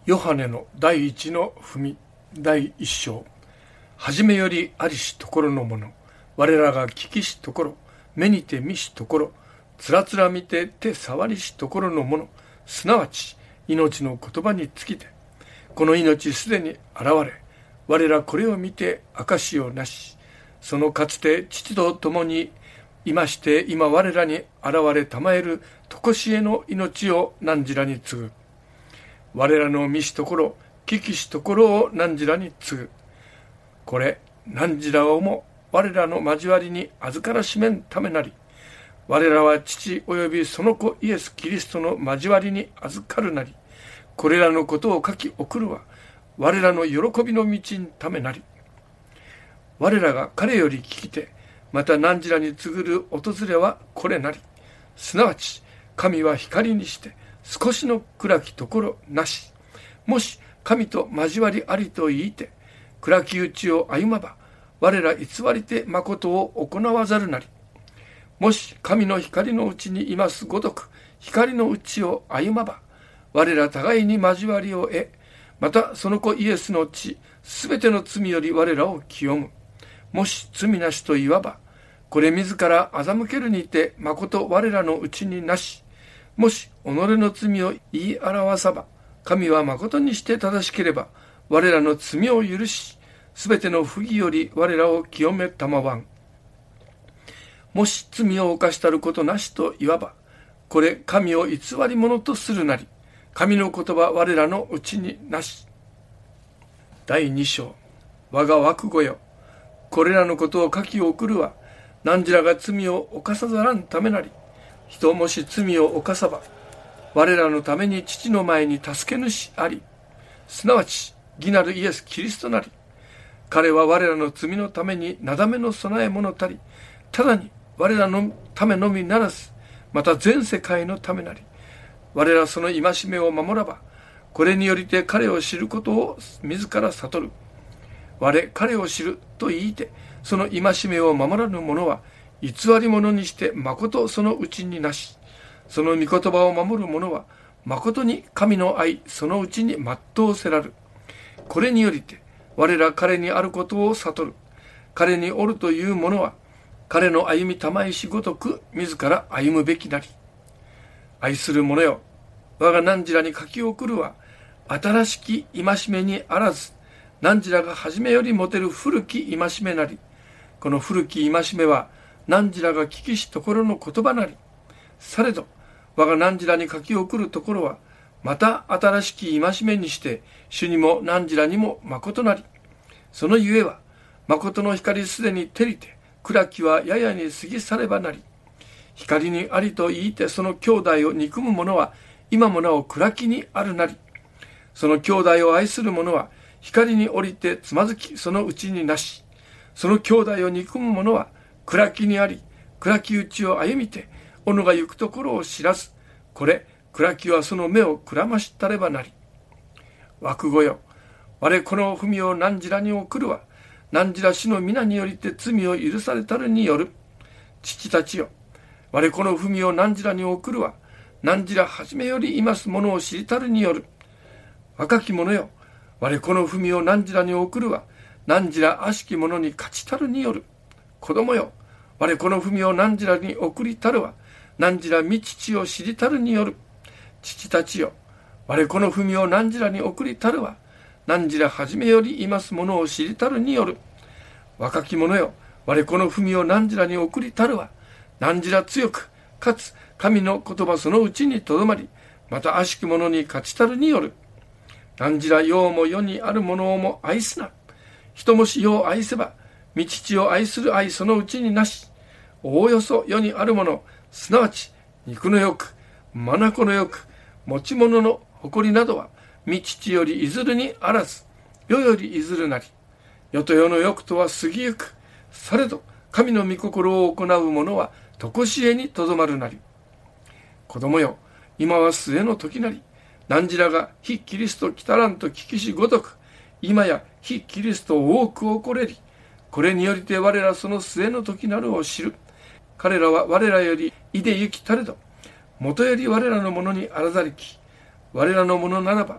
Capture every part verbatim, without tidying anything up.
ヨハネの第一の文第一章。はじめよりありしところのもの、我らが聞きしところ、目にて見しところ、つらつら見て手触りしところのもの、すなわち命の言葉につきて、この命すでに現れ、我らこれを見て証しをなし、そのかつて父と共にいまして今我らに現れたまえるとこしえの命を汝らに継ぐ。我らの見しところ、聞きしところを汝らに継ぐ。これ汝らをも我らの交わりに預からしめんためなり、我らは父およびその子イエス・キリストの交わりに預かるなり、これらのことを書き送るは我らの喜びの道にためなり。我らが彼より聞きて、また汝らに告ぐる訪れはこれなり、すなわち神は光にして少しの暗きところなし。もし神と交わりありと言いて、暗きうちを歩まば、我ら偽りて誠を行わざるなり。もし神の光のうちにいますごとく、光のうちを歩まば、我ら互いに交わりを得、またその子イエスの血、すべての罪より我らを清む。もし罪なしと言わば、これ自ら欺けるにて誠我らのうちになし。もし己の罪を言い表さば、神は誠にして正しければ、我らの罪を許し、すべての不義より我らを清めたまわん。もし罪を犯したることなしと言わば、これ神を偽り者とするなり、神の言葉我らのうちになし。第二章。我が枠語よ、これらのことを書き送るは、汝らが罪を犯さざらんためなり。人もし罪を犯さば、我らのために父の前に助け主あり、すなわち義なるイエス・キリストなり。彼は我らの罪のためになだめの備え物たり、ただに我らのためのみならず、また全世界のためなり。我らその戒めを守らば、これによりて彼を知ることを自ら悟る。我彼を知ると言いて、その戒めを守らぬ者は偽り者にして誠そのうちになし。その御言葉を守る者は誠に神の愛そのうちに全うせらる。これによりて我ら彼にあることを悟る。彼におるという者は彼の歩みたまいしごとく自ら歩むべきなり。愛する者よ、我が汝らに書き送るは新しき戒めにあらず、汝らが初めより持てる古き戒めなり。この古き戒めは汝らが聞きしところの言葉なり。されど我が汝らに書き送るところは、また新しき戒めにして、主にも汝らにも誠なり。そのゆえは、誠の光すでに照りて、暗きはややに過ぎ去ればなり。光にありと言いてその兄弟を憎む者は、今もなお暗きにあるなり。その兄弟を愛する者は、光に降りてつまずきそのうちになし。その兄弟を憎む者は、暗きにあり、暗きうちを歩みて、己が行くところを知らず、これ、暗きはその目をくらましたればなり。枠語よ、我この文を汝らに送るは、汝ら主の皆によりて罪を許されたるによる。父たちよ、我この文を汝らに送るは、汝ら初めよりいますものを知りたるによる。若き者よ、我この文を汝らに送るは、汝ら悪しき者に勝ちたるによる。子供よ、我この文を汝らに送りたるは、汝ら御父を知りたるによる。父たちよ、我この文を汝らに送りたるは、汝ら初めよりいますものを知りたるによる。若き者よ、我この文を汝らに送りたるは、汝ら強く、かつ神の言葉そのうちにとどまり、また悪しき者に勝ちたるによる。汝ら世も世にあるものをも愛すな。人もし世を愛せば、御父を愛する愛そのうちになし。おおよそ世にあるもの、すなわち肉の欲、眼の欲、持ち物の誇りなどは、御父よりいずるにあらず、世よりいずるなり。世と世の欲とは過ぎゆく。されど、神の御心を行う者は、とこしえにとどまるなり。子供よ、今は末の時なり。汝らが非キリスト来たらんと聞きしごとく、今や非キリストを多く恐れり。これによりて我らその末の時なるを知る。彼らは我らよりいで行きたれど、もとより我らのものにあらざりき。我らのものならば、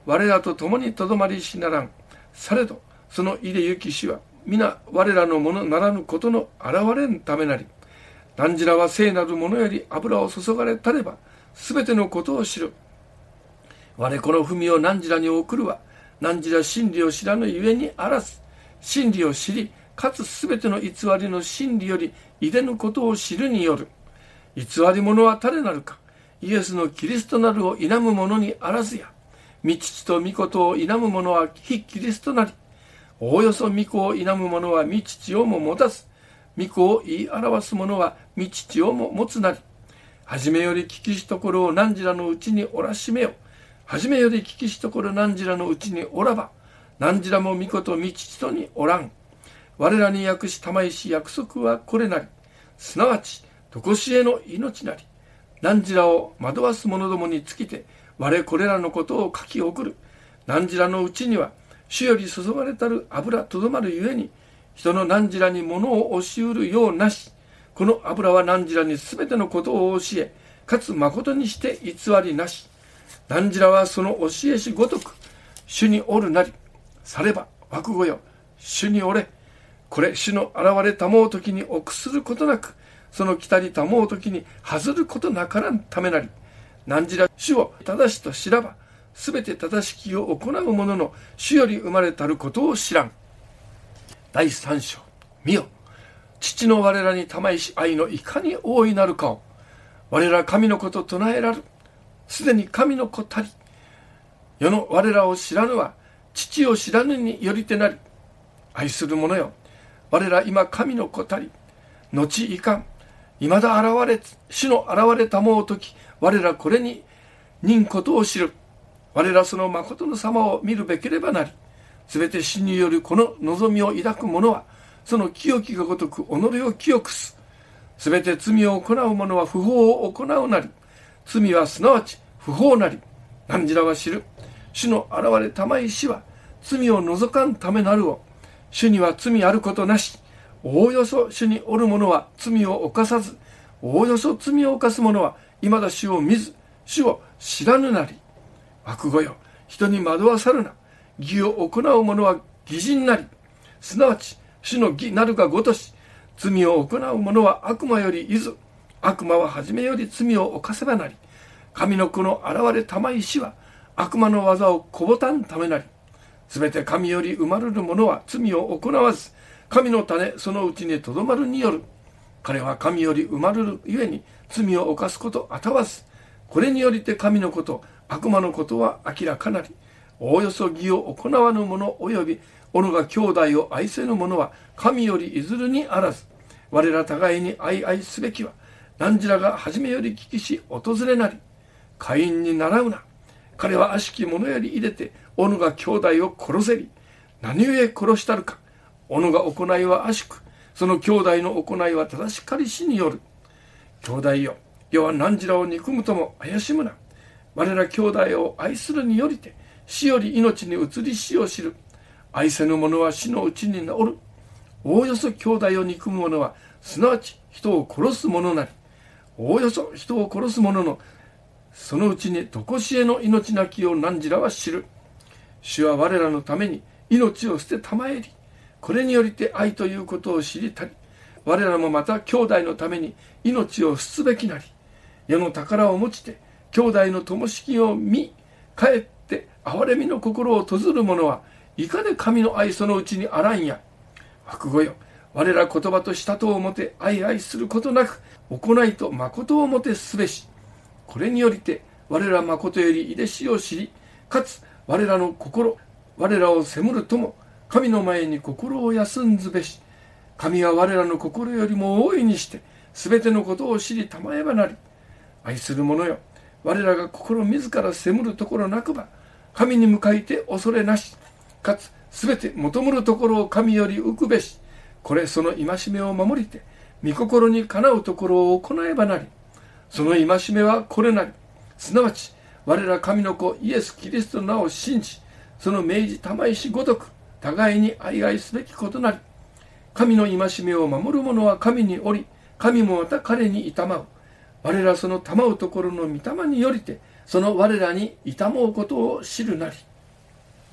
我らと共にとどまりしならん。されどそのいでゆきしは皆我らのものならぬことの現れんためなり。汝らは聖なるものより油を注がれたればすべてのことを知る。我この文を汝らに送るは、汝ら真理を知らぬゆえにあらず、真理を知り、かつすべての偽りの真理よりいでぬことを知るによる。偽り者は誰なるか。イエスのキリストなるを否む者にあらずや。御父と御子とを否む者は非キリストなり。おおよそ御子を否む者は御父をも持たず、御子を言い表す者は御父をも持つなり。はじめより聞きしところを汝らのうちにおらしめよ。はじめより聞きしところ汝らのうちにおらば、汝らも御子と御父とにおらん。我らに訳したまいし約束はこれなり。すなわち、とこしえの命なり。汝らを惑わす者どもにつきて、我これらのことを書き送る。汝らのうちには、主より注がれたる油とどまるゆえに、人の汝らに物を教しうるようなし。この油は汝らにすべてのことを教え、かつ誠にして偽りなし。汝らはその教えしごとく、主におるなり。されば、枠語よ、主におれ。これ、主の現れたもうときに臆することなく、その来たりたもうときに外ることなからんためなり。汝ら主を正しと知らば、すべて正しきを行う者の主より生まれたることを知らん。だいさん章。見よ、父の我らにたまいし愛のいかに大いなるかを、我ら神のこと唱えらる。すでに神の子たり。世の我らを知らぬは、父を知らぬによりてなり。愛する者よ、我ら今神の子たり。後いかん。未だ現れ、主の現れたもうとき、我らこれに人ことを知る。我らその誠の様を見るべければなり。すべて死によるこの望みを抱く者は、その清きがごとく己を清くす。すべて罪を行う者は不法を行うなり。罪はすなわち不法なり。汝らは知る。主の現れたまいしは、罪を除かんためなるを。主には罪あることなし。おおよそ主におる者は罪を犯さず、おおよそ罪を犯す者は未だ主を見ず、主を知らぬなり。枠語よ、人に惑わさるな。義を行う者は義人なり。すなわち、主の義なるがごとし、罪を行う者は悪魔よりいず、悪魔は初めより罪を犯せばなり。神の子の現れたまいしは、悪魔の技をこぼたんためなり。すべて神より生まれる者は罪を行わず、神の種そのうちにとどまるによる。彼は神より生まれるゆえに罪を犯すことあたわず、これによりて神のこと、悪魔のことは明らかなり。おおよそ義を行わぬ者および己が兄弟を愛せぬ者は神よりいずるにあらず。我ら互いに愛愛すべきは、汝らが初めより聞きし訪れなり。カインに倣うな。彼は悪しき者より入れて、己が兄弟を殺せり。何故殺したるか。己が行いは悪しく、その兄弟の行いは正しかりしによる。兄弟よ、世は汝らを憎むとも怪しむな。我ら兄弟を愛するによりて、死より命に移り死を知る。愛せぬ者は死のうちにおる。おおよそ兄弟を憎む者は、すなわち人を殺す者なり。おおよそ人を殺す者の、そのうちに常しえの命なきを汝らは知る。主は我らのために命を捨てたまえり。これによりて愛ということを知りたり。我らもまた兄弟のために命を捨つべきなり。世の宝を持ちて、兄弟の灯火を見、かえって憐れみの心を閉ずる者は、いかで神の愛そのうちにあらんや。枠語よ、我ら言葉と舌とをもて愛愛することなく、行いと誠をもてすべし。これによりて、我ら誠よりいでしを知り、かつ我らの心、我らを責むるとも、神の前に心を休んずべし。神は我らの心よりも大いにして、すべてのことを知りたまえばなり。愛する者よ、我らが心自ら責むるところなくば、神に向かいて恐れなし。かつ、すべて求むるところを神より浮くべし。これその戒めを守りて、御心にかなうところを行えばなり。その戒めはこれなり。すなわち、我ら神の子イエス・キリストの名を信じ、その命じたまいしごとく、互いに愛愛すべきことなり。神の戒めを守る者は神におり、神もまた彼にいたまう。我らそのたまうところの御霊によりて、その我らにいたもうことを知るなり。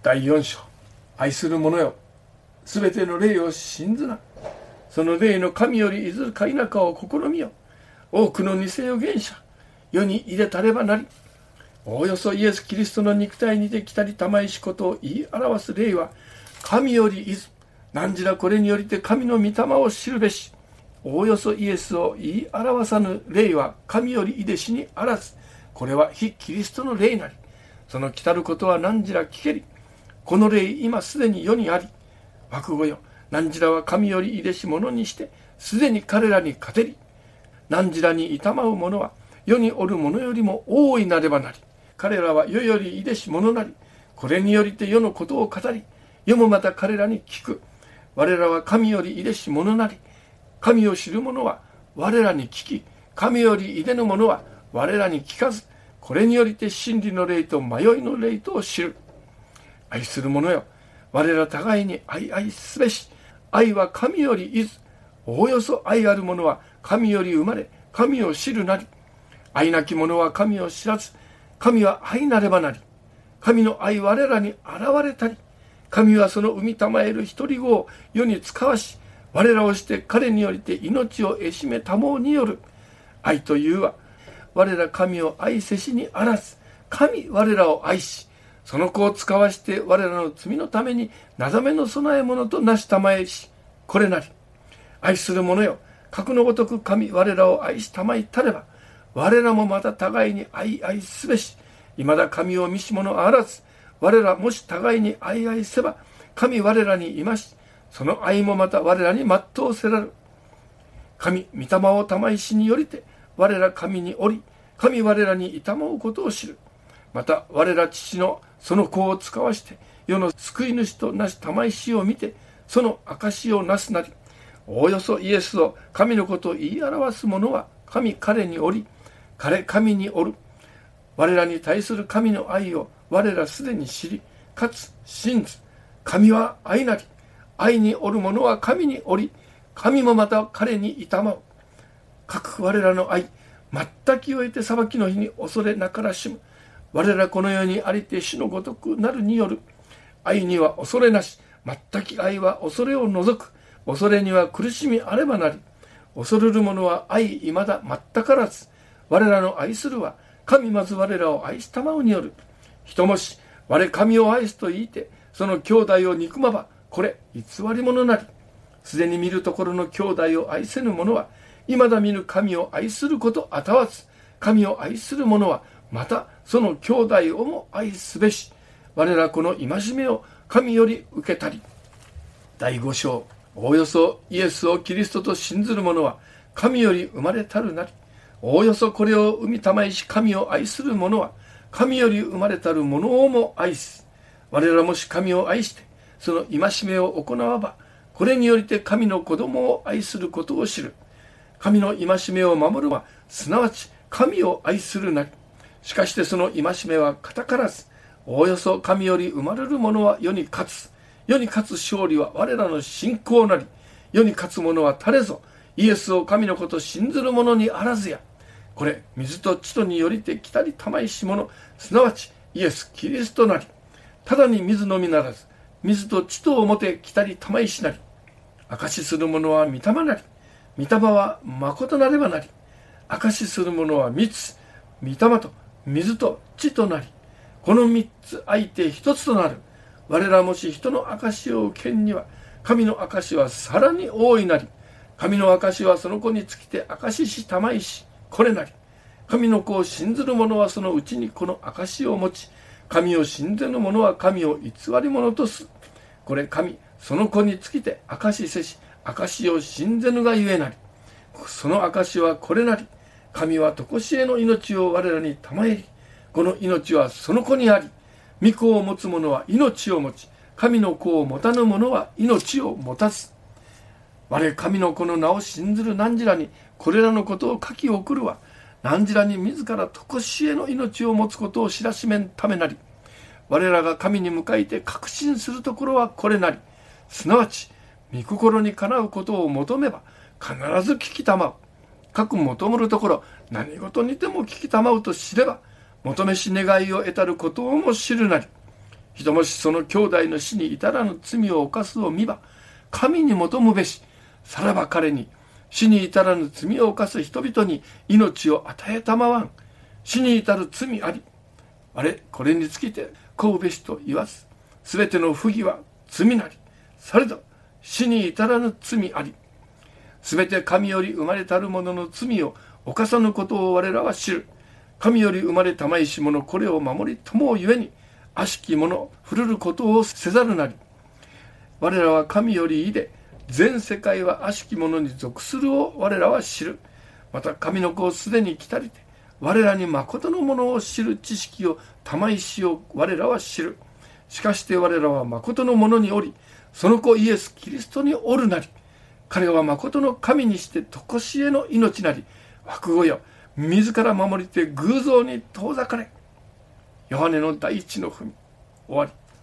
だいよん章、愛する者よ、すべての霊を信ずな。その霊の神よりいずるか否かを試みよ。多くの偽預言者、世に入れたればなり、おおよそイエス・キリストの肉体にて来たりたまいしことを言い表す霊は、神よりいず、何時らこれによりて神の御霊を知るべし。おおよそイエスを言い表さぬ霊は神よりいでしにあらず、これは非キリストの霊なり。その来たることは何時ら聞けり。この霊今すでに世にあり。枠語よ、何時らは神よりいでし者にして、すでに彼らに勝てり。何時らに痛まう者は、世におる者よりも大いなればなり。彼らは世よりいでし者なり。これによりて世のことを語り、世もまた彼らに聞く。我らは神よりいでし者なり。神を知る者は我らに聞き、神よりいでぬ者は我らに聞かず、これによりて真理の霊と迷いの霊とを知る。愛する者よ、我ら互いに愛愛すべし。愛は神よりいず、おおよそ愛ある者は神より生まれ、神を知るなり。愛なき者は神を知らず、神は愛なればなり。神の愛我らに現れたり、神はその産みたまえる一人子を世に使わし、我らをして彼によりて命を得しめたもうによる。愛というは、我ら神を愛せしにあらず、神我らを愛し、その子を使わして我らの罪のためになだめの備え物となしたまえし、これなり。愛する者よ、格のごとく神我らを愛したまいたれば、我らもまた互いに愛愛すべし。いまだ神を見し者あらず、我らもし互いに愛愛せば、神我らにいまし、その愛もまた我らに全うせらる。神御霊を賜しによりて、我ら神におり、神我らに賜うことを知る。また我ら父のその子を使わして、世の救い主となし賜しを見て、その証をなすなり。おおよそイエスを神のことを言い表す者は、神彼におり、彼神におる。我らに対する神の愛を我らすでに知り、かつ信ず。神は愛なり。愛におる者は神におり、神もまた彼に賜う。各我らの愛、全きを得て裁きの日に恐れなからしむ。我らこの世にありて主のごとくなるによる。愛には恐れなし、全き愛は恐れを除く。恐れには苦しみあればなり。恐るる者は愛いまだ全からず。我らの愛するは、神まず我らを愛したまうによる。人もし、我神を愛すと言いて、その兄弟を憎まば、これ偽り者なり。すでに見るところの兄弟を愛せぬ者は、未だ見ぬ神を愛することあたわず、神を愛する者は、またその兄弟をも愛すべし。我らこの戒めを神より受けたり。だいご章、おおよそイエスをキリストと信ずる者は、神より生まれたるなり。おおよそこれを生みたまいし神を愛する者は、神より生まれたる者をも愛す。我らもし神を愛して、その戒めを行わば、これによりて神の子供を愛することを知る。神の戒めを守るは、すなわち神を愛するなり。しかしてその戒めは堅からず、おおよそ神より生まれる者は世に勝つ。世に勝つ勝利は我らの信仰なり。世に勝つ者は誰ぞ、イエスを神のこと信ずる者にあらずや。これ、水と地とによりて来たりたまいし者、すなわちイエス・キリストなり。ただに水のみならず、水と地とをもて来たりたまいしなり。証しする者は御霊なり。御霊は誠なればなり。証しする者は三つ、御霊と水と地となり。この三つ相手一つとなる。我らもし人の証を受けんには、神の証はさらに大いなり。神の証はその子につきて証ししたまいし、これなり。神の子を信ずる者はそのうちにこの証を持ち、神を信ぜぬ者は神を偽り者とす。これ神、その子につきて証しせし、証を信ぜぬがゆえなり。その証はこれなり。神は常しえの命を我らに賜り、この命はその子にあり、御子を持つ者は命を持ち、神の子を持たぬ者は命を持たず。我神の子の名を信ずる汝らにこれらのことを書き送るは、汝らに自ら常しえの命を持つことを知らしめんためなり。我らが神に向かいて確信するところはこれなり。すなわち御心にかなうことを求めば必ず聞きたまう。かく求むるところ何事にても聞きたまうと知れば、求めし願いを得たることをも知るなり。 人もしその兄弟の死に至らぬ罪を犯すを見ば、神に求むべし。さらば彼に、死に至らぬ罪を犯す人々に命を与えたまわん。死に至る罪あり。あれ、これにつきて、こうべしと言わず。すべての不義は罪なり。されど、死に至らぬ罪あり。すべて神より生まれたる者の罪を犯さぬことを我らは知る。神より生まれたまいし者これを守りともゆえに、悪しき者ふるることをせざるなり。我らは神よりいで、全世界は悪しき者に属するを我らは知る。また神の子をすでに来たりて、我らに誠のものを知る知識を玉石を我らは知る。しかして我らは誠のものにおり、その子イエス・キリストにおるなり。彼は誠の神にして常しえの命なり。枠語よ、自ら守りて偶像に遠ざかれ。ヨハネの第一の文、終わり。